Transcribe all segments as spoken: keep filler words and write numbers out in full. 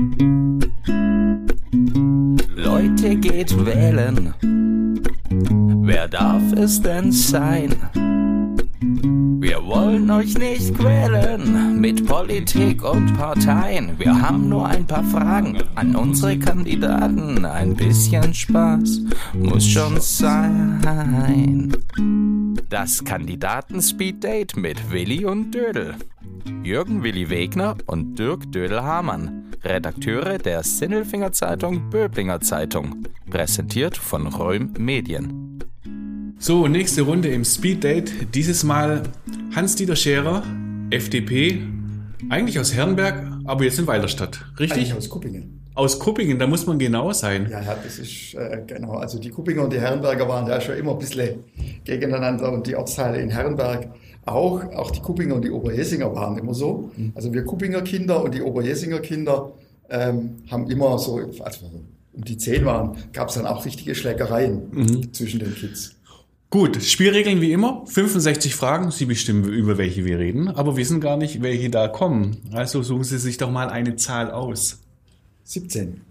Leute, geht wählen. Wer darf es denn sein? Wir wollen euch nicht quälen mit Politik und Parteien. Wir haben nur ein paar Fragen an unsere Kandidaten. Ein bisschen Spaß muss schon sein. Das Kandidaten-Speed-Date mit Willi und Dödel. Jürgen Willi Wegner und Dirk Dödel-Hamann, Redakteure der Sinnelfinger Zeitung Böblinger Zeitung, präsentiert von Röhm Medien. So, nächste Runde im Speed Date. Dieses Mal Hans-Dieter Scherer, F D P, eigentlich aus Herrenberg, aber jetzt in Weilerstadt, richtig? Eigentlich aus Kuppingen. Aus Kuppingen, da muss man genau sein. Ja, ja, das ist äh, genau. Also die Kuppinger und die Herrenberger waren ja schon immer ein bisschen gegeneinander und die Ortsteile in Herrenberg auch. Auch die Kuppinger und die Oberjesinger waren immer so. Also wir Kuppinger Kinder und die Oberjesinger Kinder ähm, haben immer so, als wir um die zehn waren, gab es dann auch richtige Schlägereien mhm. zwischen den Kids. Gut, Spielregeln wie immer, fünfundsechzig Fragen, Sie bestimmen, über welche wir reden, aber wissen gar nicht, welche da kommen. Also suchen Sie sich doch mal eine Zahl aus. siebzehn.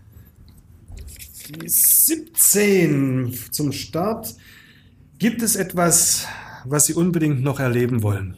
siebzehn zum Start. Gibt es etwas, was Sie unbedingt noch erleben wollen?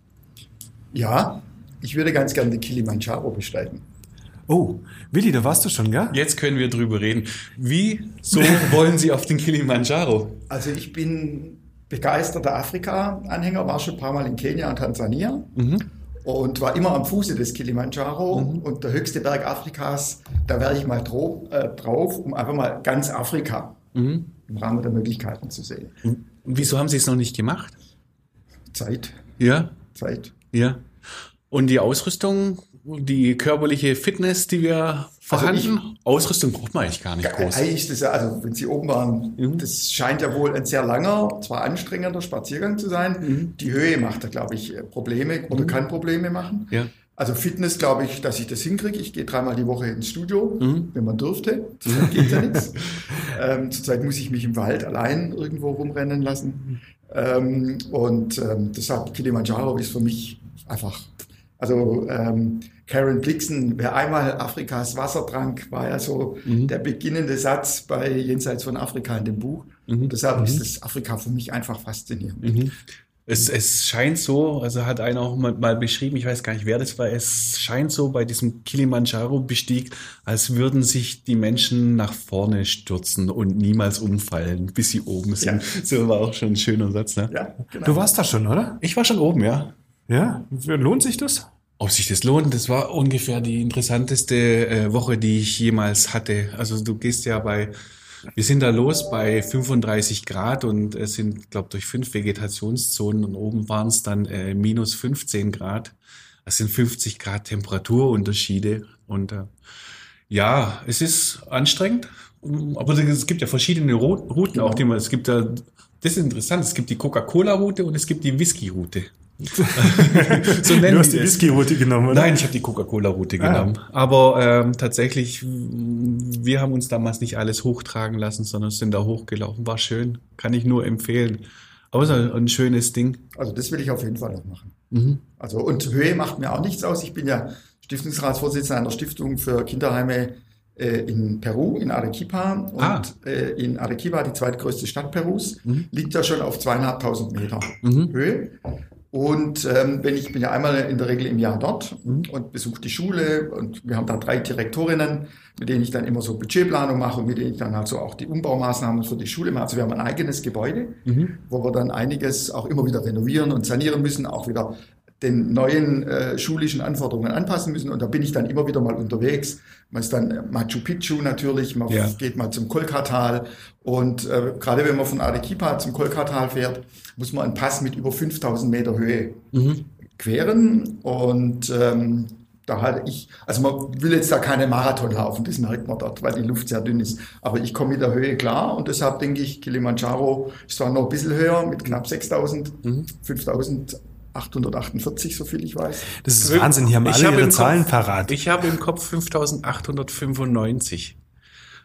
Ja, ich würde ganz gerne den Kilimanjaro besteigen. Oh, Willi, da warst du schon, gell? Jetzt können wir drüber reden. Wieso wollen Sie auf den Kilimanjaro? Also ich bin begeisterter Afrika-Anhänger, war schon ein paar Mal in Kenia und Tansania. Mhm. Und war immer am Fuße des Kilimanjaro mhm. und der höchste Berg Afrikas, da wäre ich mal dro- äh, drauf, um einfach mal ganz Afrika mhm. im Rahmen der Möglichkeiten zu sehen. Und wieso haben Sie es noch nicht gemacht? Zeit. Ja? Zeit. Ja. Und die Ausrüstung, die körperliche Fitness, die wir vorhanden, also ich, Ausrüstung braucht man eigentlich gar nicht groß. Eigentlich ist das ja, also wenn Sie oben waren, mhm. das scheint ja wohl ein sehr langer, zwar anstrengender Spaziergang zu sein. Mhm. Die Höhe macht da, glaube ich, Probleme oder mhm. kann Probleme machen. Ja. Also Fitness, glaube ich, dass ich das hinkriege. Ich gehe dreimal die Woche ins Studio, mhm. wenn man dürfte. Zurzeit geht ja nichts. Ähm, zurzeit muss ich mich im Wald allein irgendwo rumrennen lassen. Ähm, und ähm, deshalb Kilimanjaro ist für mich einfach... Also ähm, Karen Blixen, wer einmal Afrikas Wasser trank, war ja so mhm. der beginnende Satz bei Jenseits von Afrika in dem Buch. Mhm. Deshalb mhm. ist das Afrika für mich einfach faszinierend. Mhm. Es, es scheint so, also hat einer auch mal, mal beschrieben, ich weiß gar nicht, wer das war, es scheint so bei diesem Kilimanjaro-Bestieg, als würden sich die Menschen nach vorne stürzen und niemals umfallen, bis sie oben sind. Ja. So war auch schon ein schöner Satz. Ne? Ja, genau. Du warst da schon, oder? Ich war schon oben, ja. Ja? Lohnt sich das? Ob sich das lohnt, das war ungefähr die interessanteste äh, Woche, die ich jemals hatte. Also du gehst ja bei, wir sind da los bei fünfunddreißig Grad und es sind, glaube durch fünf Vegetationszonen und oben waren es dann äh, minus fünfzehn Grad. Das sind fünfzig Grad Temperaturunterschiede und äh, ja, es ist anstrengend, aber es gibt ja verschiedene Routen genau. auch, die man, es gibt ja, das ist interessant, es gibt die Coca-Cola-Route und es gibt die Whisky-Route. So nennen du hast die Whisky-Route genommen, oder? Nein, ich habe die Coca-Cola-Route ah. genommen. Aber ähm, tatsächlich, wir haben uns damals nicht alles hochtragen lassen, sondern sind da hochgelaufen. War schön, kann ich nur empfehlen. Aber es ist ein, ein schönes Ding. Also das will ich auf jeden Fall noch machen. Mhm. Also und Höhe macht mir auch nichts aus. Ich bin ja Stiftungsratsvorsitzender einer Stiftung für Kinderheime äh, in Peru, in Arequipa. Und ah. äh, in Arequipa, die zweitgrößte Stadt Perus, mhm. liegt ja schon auf zweieinhalbtausend Meter mhm. Höhe. Und ähm, wenn ich bin ja einmal in der Regel im Jahr dort mhm. und besuche die Schule und wir haben da drei Direktorinnen, mit denen ich dann immer so Budgetplanung mache und mit denen ich dann halt so auch die Umbaumaßnahmen für die Schule mache. Also wir haben ein eigenes Gebäude, mhm. wo wir dann einiges auch immer wieder renovieren und sanieren müssen, auch wieder den neuen äh, schulischen Anforderungen anpassen müssen. Und da bin ich dann immer wieder mal unterwegs. Man ist dann Machu Picchu natürlich, man ja. geht mal zum Kolkatal. Und äh, gerade wenn man von Arequipa zum Kolkatal fährt, muss man einen Pass mit über fünftausend Meter Höhe mhm. queren. Und ähm, da hatte ich, also man will jetzt da keine Marathon laufen, das merkt man dort, weil die Luft sehr dünn ist. Aber ich komme mit der Höhe klar und deshalb denke ich, Kilimanjaro ist zwar noch ein bisschen höher mit knapp sechstausend, mhm. fünftausendachthundertachtundvierzig, so viel ich weiß. Das ist Wahnsinn, hier haben alle ihre Zahlen parat. Ich habe im Kopf fünftausendachthundertfünfundneunzig.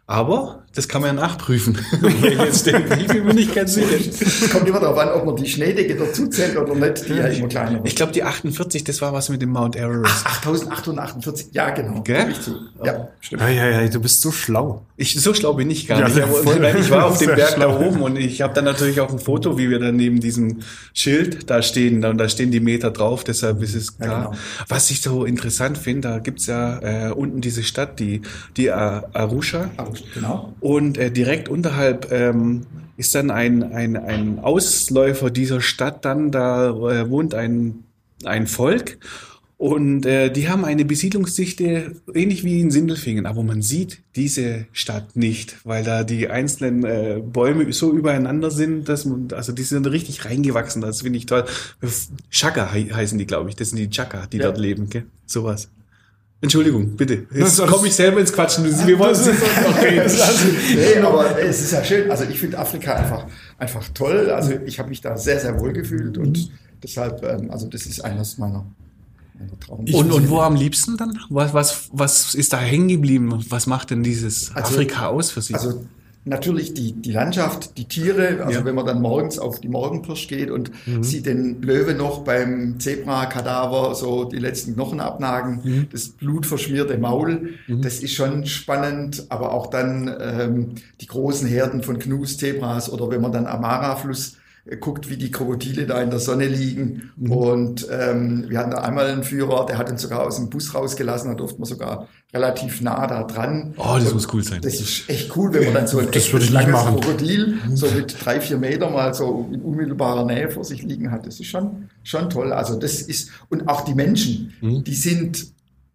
Aber das kann man ja nachprüfen. Jetzt denke ich, bin mir nicht ganz sicher. Es kommt immer darauf an, ob man die Schneedecke dazu zählt oder nicht, die ja immer kleiner wird. Ich glaube, die achtundvierzig, das war was mit dem Mount Everest. achttausendachthundertachtundvierzig, ja genau. Gell? Ich zu. Ja, stimmt. Ja, ja, ja, du bist so schlau. Ich, so schlau bin ich gar Ja, nicht. ja, voll. Aber, ich war auf dem Sehr Berg schlau. da oben und ich habe dann natürlich auch ein Foto, wie wir dann neben diesem Schild da stehen. Und da stehen die Meter drauf, deshalb ist es klar. Ja, genau. Was ich so interessant finde, da gibt's ja äh, unten diese Stadt, die, die Ar- Arusha. Genau. Und äh, direkt unterhalb ähm, ist dann ein, ein, ein Ausläufer dieser Stadt dann, da äh, wohnt ein, ein Volk und äh, die haben eine Besiedlungsdichte ähnlich wie in Sindelfingen, aber man sieht diese Stadt nicht, weil da die einzelnen äh, Bäume so übereinander sind, dass man, also die sind richtig reingewachsen, das finde ich toll. Chaka he- heißen die, glaube ich, das sind die Chaka, die Ja. dort leben, gell? Sowas. Entschuldigung, bitte. Das Jetzt ist komme ich selber ins Quatschen. Wir wollen es noch reden. Nee, aber es ist ja schön. Also ich finde Afrika einfach, einfach toll. Also ich habe mich da sehr, sehr wohl gefühlt und deshalb, ähm, also das ist eines meiner, meiner Traum. Und, und wo am liebsten dann? Was, was, was ist da hängen geblieben? Was macht denn dieses Also- Afrika aus für Sie? Also natürlich die, die Landschaft, die Tiere, also Ja. wenn man dann morgens auf die Morgenpirsch geht und sieht den Löwe noch beim Zebra-Kadaver so die letzten Knochen abnagen, das blutverschmierte Maul, das ist schon spannend, aber auch dann ähm, die großen Herden von Gnus-Zebras oder wenn man dann am Mara-Fluss äh, guckt, wie die Krokodile da in der Sonne liegen. Und ähm, wir hatten da einmal einen Führer, der hat uns sogar aus dem Bus rausgelassen, da durften wir sogar relativ nah da dran. Oh, das Und muss cool sein. Das ist echt cool, wenn man dann so ein Das würde echtes ich langes machen. Krokodil so mit drei, vier Meter mal so in unmittelbarer Nähe vor sich liegen hat. Das ist schon, schon toll. Also das ist, und auch die Menschen, Mhm. die sind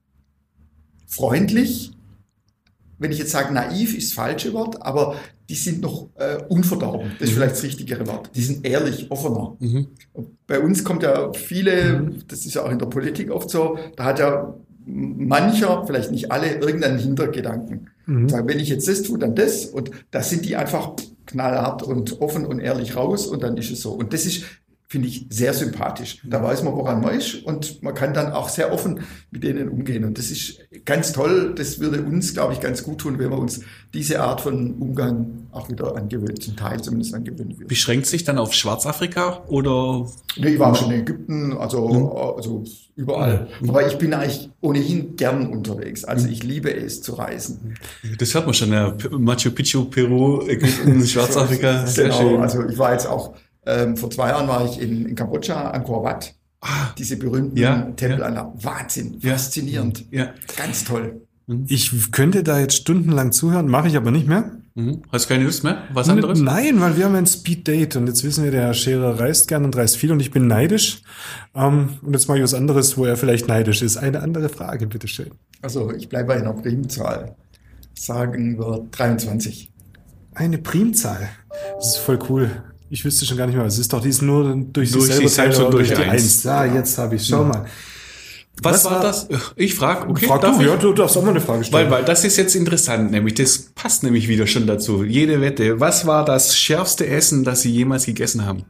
freundlich. Wenn ich jetzt sage, naiv ist das falsche Wort, aber die sind noch äh, unverdorben. Das ist vielleicht das richtigere Wort. Die sind ehrlich, offener. Mhm. Und bei uns kommt ja viele, das ist ja auch in der Politik oft so, da hat ja mancher, vielleicht nicht alle, irgendeinen Hintergedanken. Mhm. Sagen, wenn ich jetzt das tue, dann das. Und da sind die einfach knallhart und offen und ehrlich raus und dann ist es so. Und das ist, finde ich, sehr sympathisch. Da weiß man, woran man ist und man kann dann auch sehr offen mit denen umgehen. Und das ist ganz toll. Das würde uns, glaube ich, ganz gut tun, wenn wir uns diese Art von Umgang auch wieder angewöhnt, zum Teil zumindest angewöhnen würden. Beschränkt sich dann auf Schwarzafrika oder? Nee, ich war schon in Ägypten, also, also überall. Aber ich bin eigentlich ohnehin gern unterwegs. Also ich liebe es zu reisen. Das hört man schon, ja. Machu Picchu, Peru, Ägypten, Schwarzafrika. Sehr genau, schön. also ich war jetzt auch, ähm, vor zwei Jahren war ich in, in Kambodscha, Angkor Wat. Ah, Diese berühmten Ja, Tempelanlagen. Wahnsinn, Ja. faszinierend. ja. Ganz toll. Ich könnte da jetzt stundenlang zuhören, mache ich aber nicht mehr. Mhm. Hast du keine Lust mehr? Was anderes? Nein, weil wir haben ein Speed-Date und jetzt wissen wir, der Herr Scherer reist gern und reist viel und ich bin neidisch. Ähm, und jetzt mache ich was anderes, wo er vielleicht neidisch ist. Eine andere Frage, bitteschön. Also ich bleibe bei einer Primzahl. Sagen wir dreiundzwanzig. Eine Primzahl. Das ist voll cool. Ich wüsste schon gar nicht mehr, es ist doch dies nur durch, Durch sich selber sich selbst teilen, und aber durch die eins. Eins. Ja, jetzt habe ich. Schau mal. Was, Was war war- das? Ich frage, okay, Frag darf du, ich? ja, du darfst auch mal eine Frage stellen. Weil, weil das ist jetzt interessant, nämlich das passt nämlich wieder schon dazu. Jede Wette. Was war das schärfste Essen, das Sie jemals gegessen haben?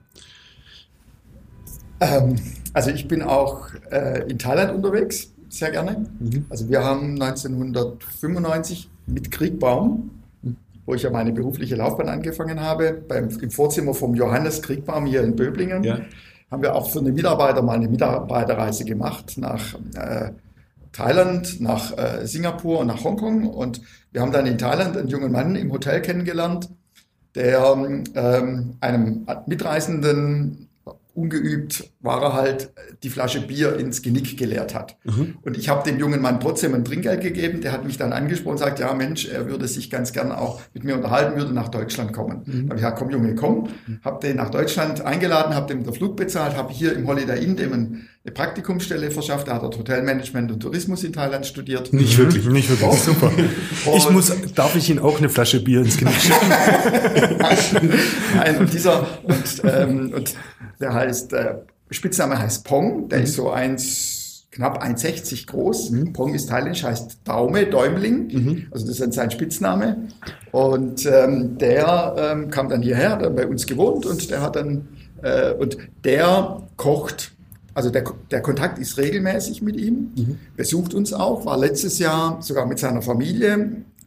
Ähm, also ich bin auch äh, in Thailand unterwegs, sehr gerne. Also wir haben neunzehnhundertfünfundneunzig mit Kriegbaum, wo ich ja meine berufliche Laufbahn angefangen habe, beim, im Vorzimmer vom Johannes Kriegbaum hier in Böblingen, Ja. haben wir auch für eine Mitarbeiter mal eine Mitarbeiterreise gemacht nach äh, Thailand, nach äh, Singapur und nach Hongkong. Und wir haben dann in Thailand einen jungen Mann im Hotel kennengelernt, der ähm, einem Mitreisenden, ungeübt, war er halt, die Flasche Bier ins Genick geleert hat. Mhm. Und ich habe dem jungen Mann trotzdem ein Trinkgeld gegeben. Der hat mich dann angesprochen und sagt, ja Mensch, er würde sich ganz gern auch mit mir unterhalten, würde nach Deutschland kommen. Mhm. Da habe ich gesagt, komm Junge, komm. Habe den nach Deutschland eingeladen, habe dem den Flug bezahlt, habe hier im Holiday Inn dem eine Praktikumsstelle verschafft. Da hat er Hotelmanagement und Tourismus in Thailand studiert. Nicht wirklich. Nicht wirklich. Doch. Super. Ich Und- muss, darf ich Ihnen auch eine Flasche Bier ins Genick schicken? Nein, und dieser, und, ähm, und der heißt, äh, Spitzname heißt Pong, der ist so eins, knapp eins sechzig groß. Pong ist thailändisch, heißt Daume, Däumling, also das ist sein Spitzname. Und ähm, der ähm, kam dann hierher, hat dann bei uns gewohnt und der hat dann, äh, und der kocht, also der, der Kontakt ist regelmäßig mit ihm, besucht uns auch, war letztes Jahr sogar mit seiner Familie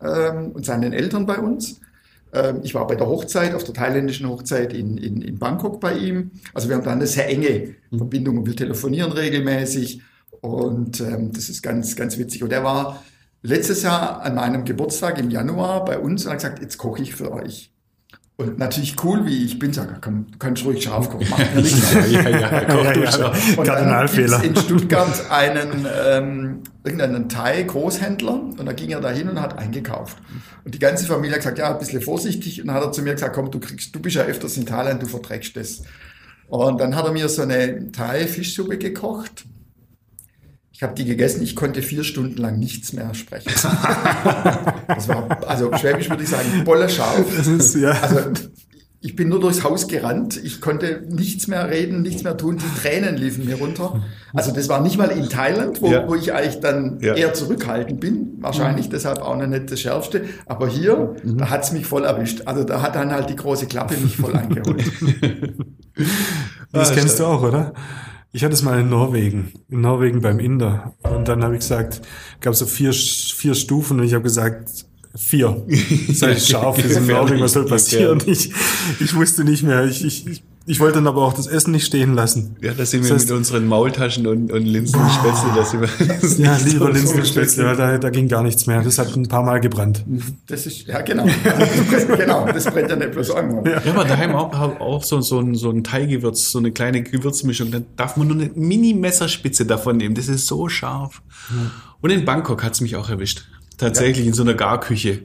ähm, und seinen Eltern bei uns. Ähm, ich war bei der Hochzeit, auf der thailändischen Hochzeit in, in, in Bangkok bei ihm. Also wir haben dann eine sehr enge Verbindung und wir telefonieren regelmäßig und ähm, das ist ganz, ganz witzig. Und er war letztes Jahr an meinem Geburtstag im Januar bei uns und hat gesagt, jetzt koche ich für euch. Und natürlich cool, wie ich bin, sage, komm, du kannst ruhig scharf kochen, macht mir nichts. ja, ja, ja, koch ja, ja, ja. Und Kardinalfehler. Dann gibt's in Stuttgart einen, ähm, irgendeinen Thai-Großhändler und da ging er da hin und hat eingekauft. Und die ganze Familie hat gesagt, ja, ein bisschen vorsichtig. Und dann hat er zu mir gesagt, komm, du kriegst, du bist ja öfters in Thailand, du verträgst das. Und dann hat er mir so eine Thai-Fischsuppe gekocht. Ich habe die gegessen, ich konnte vier Stunden lang nichts mehr sprechen. Das war, also schwäbisch würde ich sagen, bolle scharf. Das ist, ja. Also ich bin nur durchs Haus gerannt, ich konnte nichts mehr reden, nichts mehr tun, die Tränen liefen mir runter. Also das war nicht mal in Thailand, wo, ja. wo ich eigentlich dann ja. eher zurückhaltend bin, wahrscheinlich mhm. deshalb auch noch nicht das Schärfste, aber hier, mhm. da hat's mich voll erwischt. Also da hat dann halt die große Klappe mich voll eingeholt. Das ah, kennst du auch, oder? Ich hatte es mal in Norwegen, in Norwegen beim Inder. Und dann habe ich gesagt, gab es so vier, vier Stufen und ich habe gesagt, vier. Sei scharf, wir sind in Norwegen, was soll passieren? Ich, ich wusste nicht mehr. Ich, ich, ich wollte dann aber auch das Essen nicht stehen lassen. Ja, da sind wir das heißt, mit unseren Maultaschen und, und Linsenspätzle. Da sind wir, ja, lieber so Linsenspätzle, weil da, da ging gar nichts mehr. Das hat ein paar Mal gebrannt. Das ist, ja genau. Also, genau, das brennt ja nicht bloß an. Ja, aber daheim auch, auch so, so ein, so ein Thai-Gewürz, so eine kleine Gewürzmischung. Dann darf man nur eine Mini-Messerspitze davon nehmen. Das ist so scharf. Ja. Und in Bangkok hat's mich auch erwischt. Tatsächlich ja. in so einer Garküche.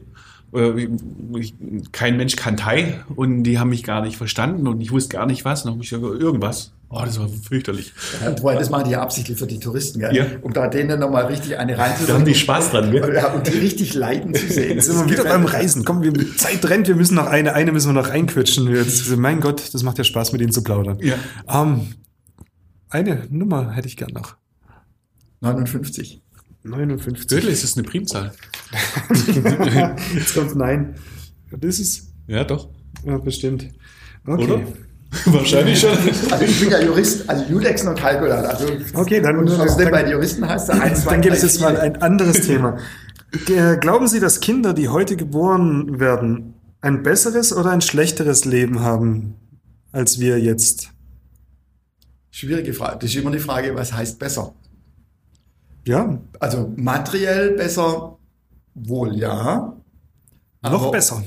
Kein Mensch kann Thai und die haben mich gar nicht verstanden und ich wusste gar nicht was. Und dann habe ich gesagt, irgendwas. Oh, das war fürchterlich. Ja, das machen die ja absichtlich für die Touristen, gell? Ja. Um da denen nochmal richtig eine reinzusetzen. Da haben die Spaß dran, gell? Ja, und die richtig leiden zu sehen. Jetzt sind wir wieder beim Reisen. Komm, wir, Zeit rennt, wir müssen noch eine, eine müssen wir noch reinquetschen. Jetzt, mein Gott, das macht ja Spaß, mit ihnen zu plaudern. Ja. Um, eine Nummer hätte ich gern noch. neunundfünfzig. neunundfünfzig. Wirklich, ist das eine Primzahl? Jetzt kommt nein. Das ist ja doch. Ja, bestimmt. Okay. Oder? Wahrscheinlich schon. Also ich bin ja Jurist, also Judex und Kalkulat. Also okay, dann und was denn bei den Juristen heißt, da eins, zwei, dann gibt es jetzt mal ein anderes Thema. Glauben Sie, dass Kinder, die heute geboren werden, ein besseres oder ein schlechteres Leben haben als wir jetzt? Schwierige Frage. Das ist immer die Frage, was heißt besser? Ja. Also materiell besser, wohl ja. Noch besser.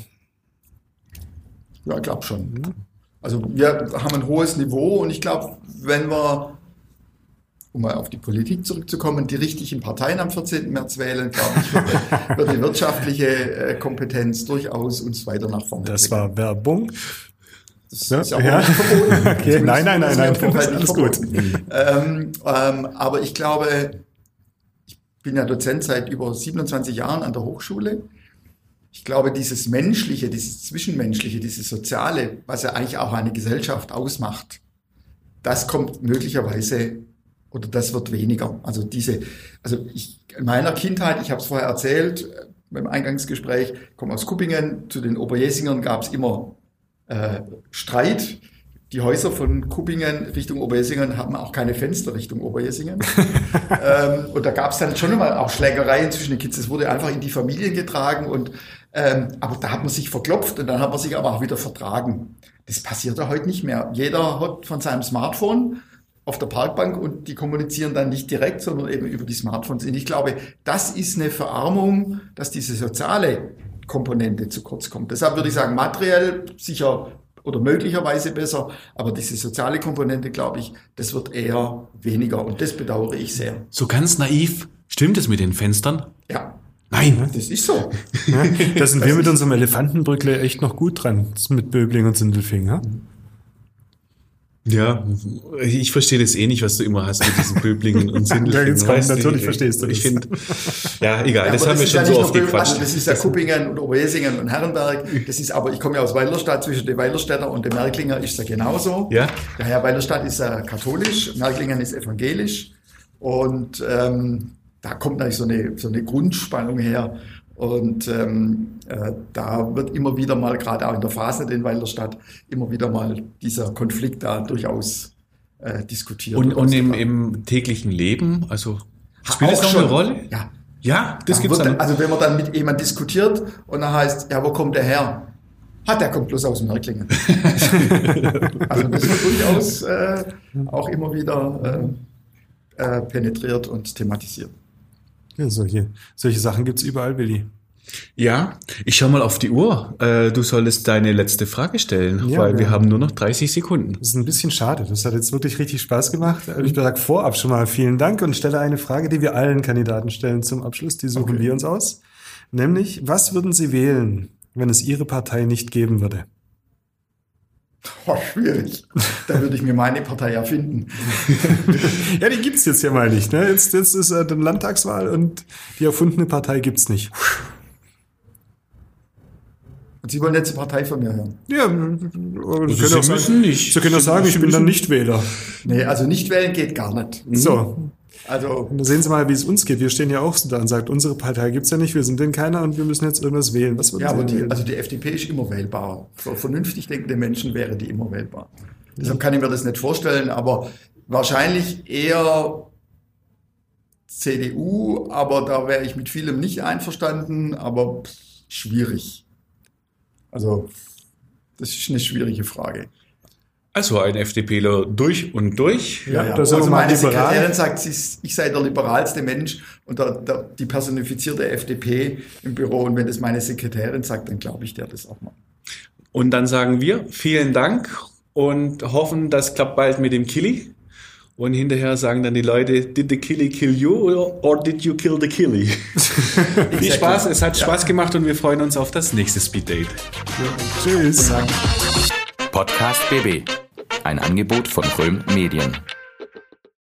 Ja, ich glaube schon. Ja. Also wir haben ein hohes Niveau und ich glaube, wenn wir, um mal auf die Politik zurückzukommen, die richtigen Parteien am vierzehnten März wählen, glaube ich, wird, wird die wirtschaftliche Kompetenz durchaus uns weiter nach vorne bringen. Das war Werbung. Das ja, ist ja auch ja. nicht verboten. Okay. Nein, nein, nein, nein, das ist alles gut. Ähm, ähm, aber ich glaube, ich bin ja Dozent seit über siebenundzwanzig Jahren an der Hochschule. Ich glaube, dieses Menschliche, dieses Zwischenmenschliche, dieses Soziale, was ja eigentlich auch eine Gesellschaft ausmacht, das kommt möglicherweise oder das wird weniger. Also diese, also ich, in meiner Kindheit, ich habe es vorher erzählt, beim Eingangsgespräch, ich komme aus Kuppingen, zu den Oberjesingern gab es immer äh, Streit. Die Häuser von Kuppingen Richtung Oberjesingen haben auch keine Fenster Richtung Oberjesingen. ähm, und da gab es dann schon immer auch Schlägereien zwischen den Kids. Es wurde einfach in die Familien getragen und ähm, aber da hat man sich verklopft und dann hat man sich aber auch wieder vertragen. Das passiert ja heute nicht mehr. Jeder hat von seinem Smartphone auf der Parkbank und die kommunizieren dann nicht direkt, sondern eben über die Smartphones. Und ich glaube, das ist eine Verarmung, dass diese soziale Komponente zu kurz kommt. Deshalb würde ich sagen, materiell sicher oder möglicherweise besser, aber diese soziale Komponente, glaube ich, das wird eher weniger und das bedauere ich sehr. So ganz naiv, stimmt es mit den Fenstern? Ja. Nein. Das ist so. Ja, da sind das wir mit unserem Elefantenbrückle echt noch gut dran, mit Böbling und Sindelfingen. Ja? Ja, ich verstehe das eh nicht, was du immer hast mit diesen Böblingen und Sindelfingen. Ja, jetzt natürlich verstehst du das. Ich finde, ja, egal, ja, das haben das wir schon ja so oft gequatscht. Also das ist ja Kuppingen und Oberjesingen und Herrenberg. Das ist aber, ich komme ja aus Weilerstadt, zwischen dem Weilerstädter und dem Merklinger ist ja genauso. Ja. Der Herr Weilerstadt ist ja katholisch, Merklingen ist evangelisch. Und ähm, da kommt natürlich so eine, so eine Grundspannung her. Und ähm, äh, da wird immer wieder mal, gerade auch in der Phase in Weilerstadt, immer wieder mal dieser Konflikt da durchaus äh, diskutiert. Und, und im, im täglichen Leben, also spielt das noch eine Rolle? Ja, Ja, das Ja, gibt's wird, dann. also wenn man dann mit jemand diskutiert und dann heißt, ja, wo kommt der her? Ah, der kommt bloß aus Mörklingen. Also das wird durchaus äh, auch immer wieder äh, äh, penetriert und thematisiert. Ja, solche, solche Sachen gibt's überall, Willi. Ja, ich schau mal auf die Uhr. Äh, du solltest deine letzte Frage stellen, Ja, weil ja. wir haben nur noch dreißig Sekunden. Das ist ein bisschen schade. Das hat jetzt wirklich richtig Spaß gemacht. Ich sage vorab schon mal vielen Dank und stelle eine Frage, die wir allen Kandidaten stellen zum Abschluss. Die suchen Okay. wir uns aus. Nämlich, was würden Sie wählen, wenn es Ihre Partei nicht geben würde? Oh, schwierig. Da würde ich mir meine Partei erfinden. Ja, die gibt's jetzt ja mal nicht. Ne? Jetzt, jetzt ist äh, die Landtagswahl und die erfundene Partei gibt's nicht. Und Sie wollen jetzt die Partei von mir hören? Ja, Sie Also Sie müssen nicht. Sie können auch sagen, ich bin dann Nichtwähler. Nee, also nicht wählen geht gar nicht. So, Also da sehen Sie mal, wie es uns geht. Wir stehen ja auch so da und sagt, unsere Partei gibt's ja nicht, wir sind denn keiner und wir müssen jetzt irgendwas wählen. Was würden ja, Sie aber denn die, wählen? also die F D P ist immer wählbar. Für vernünftig denkende Menschen wäre die immer wählbar. Deshalb kann ich mir das nicht vorstellen, aber wahrscheinlich eher C D U, aber da wäre ich mit vielem nicht einverstanden, aber pff, schwierig. Also, das ist eine schwierige Frage. Also ein FDPler durch und durch. Ja, ja. das ist Also aber mal meine liberal. Sekretärin sagt, sie ist, ich sei der liberalste Mensch und der, der, die personifizierte F D P im Büro. Und wenn das meine Sekretärin sagt, dann glaube ich der das auch mal. Und dann sagen wir vielen Dank und hoffen, das klappt bald mit dem Killy. Und hinterher sagen dann die Leute, did the Killy kill you or, or did you kill the Killy? Viel Spaß, es hat Ja. Spaß gemacht und wir freuen uns auf das nächste Speed Date. Tschüss. Podcast B B. Ein Angebot von Röhm Medien.